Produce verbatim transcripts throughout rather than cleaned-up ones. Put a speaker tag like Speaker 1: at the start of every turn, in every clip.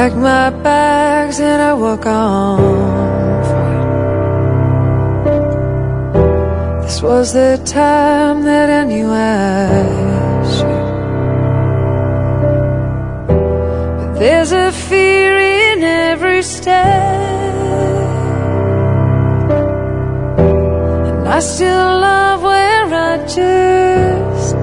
Speaker 1: packed my bags and I walk on forward. This was the time that I knew I should. But there's a fear in every step, and I still love where I just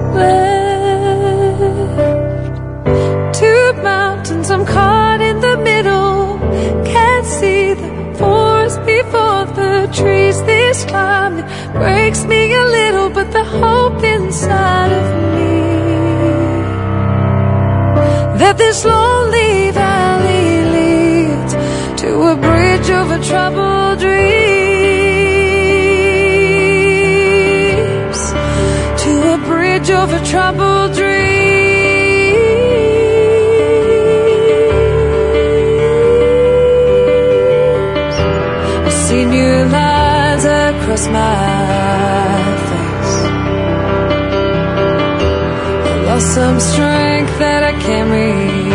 Speaker 1: left. Two mountains, I'm caught in the middle, can't see the forest before the trees. This climb, it breaks me a little, but the hope inside of me that this lonely valley leads to a bridge over troubled dreams, to a bridge over troubled dreams. I see new lines across my face. I lost some strength that I can't regain.